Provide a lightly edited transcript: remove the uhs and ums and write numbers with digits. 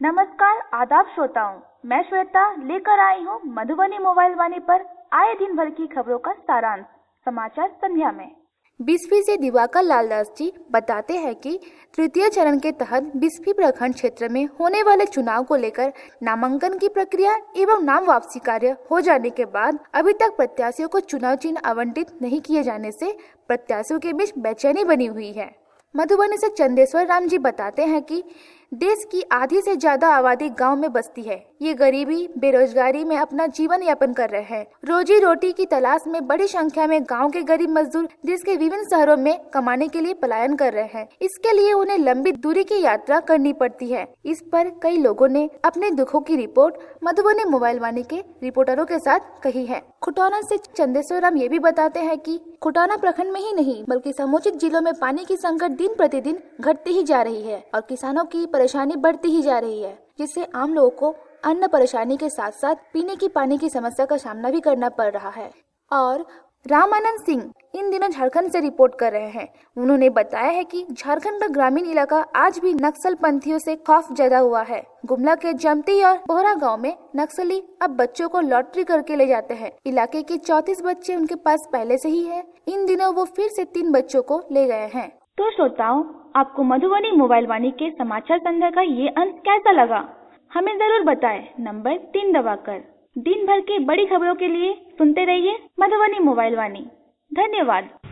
नमस्कार आदाब श्रोताओं, मैं श्वेता लेकर आई हूँ मधुबनी मोबाइल वाणी पर आए दिन भर की खबरों का सारांश समाचार संध्या में। 20वीं से दिवाकर लाल दास जी बताते हैं कि तृतीय चरण के तहत 20वीं प्रखंड क्षेत्र में होने वाले चुनाव को लेकर नामांकन की प्रक्रिया एवं नाम वापसी कार्य हो जाने के बाद अभी तक प्रत्याशियों को चुनाव चिन्ह आवंटित नहीं किए जाने से प्रत्याशियों के बीच बेचैनी बनी हुई है। मधुबनी से चंदेश्वर राम जी बताते हैं कि देश की आधी से ज्यादा आबादी गांव में बसती है। ये गरीबी बेरोजगारी में अपना जीवन यापन कर रहे हैं। रोजी रोटी की तलाश में बड़ी संख्या में गांव के गरीब मजदूर देश के विभिन्न शहरों में कमाने के लिए पलायन कर रहे हैं। इसके लिए उन्हें लंबी दूरी की यात्रा करनी पड़ती है। इस पर कई लोगों ने अपने दुखों की रिपोर्ट मधुबनी मोबाइल वाणी के रिपोर्टरों के साथ कही है। खुटौना से चंदेश्वर राम ये भी बताते हैं कि खुटौना प्रखंड में ही नहीं बल्कि समुचित जिलों में पानी की संकट दिन प्रतिदिन घटती ही जा रही है और किसानों की परेशानी बढ़ती ही जा रही है, जिससे आम लोगों को अन्न परेशानी के साथ साथ पीने की पानी की समस्या का सामना भी करना पड़ रहा है। और रामानंद सिंह इन दिनों झारखंड से रिपोर्ट कर रहे हैं। उन्होंने बताया है कि झारखंड का ग्रामीण इलाका आज भी नक्सल पंथियों से खौफ ज्यादा हुआ है। गुमला के जमती और बोहरा गांव में नक्सली अब बच्चों को लॉटरी करके ले जाते हैं। इलाके के 34 बच्चे उनके पास पहले से ही है। इन दिनों वो फिर से 3 बच्चों को ले गए हैं। तो श्रोताओं, आपको मधुबनी मोबाइल वाणी के समाचार संध्या का ये अंक कैसा लगा, हमें जरूर बताएं। नंबर 3 दबाकर दिन भर की बड़ी खबरों के लिए सुनते रहिए मधुबनी मोबाइल वाणी। धन्यवाद।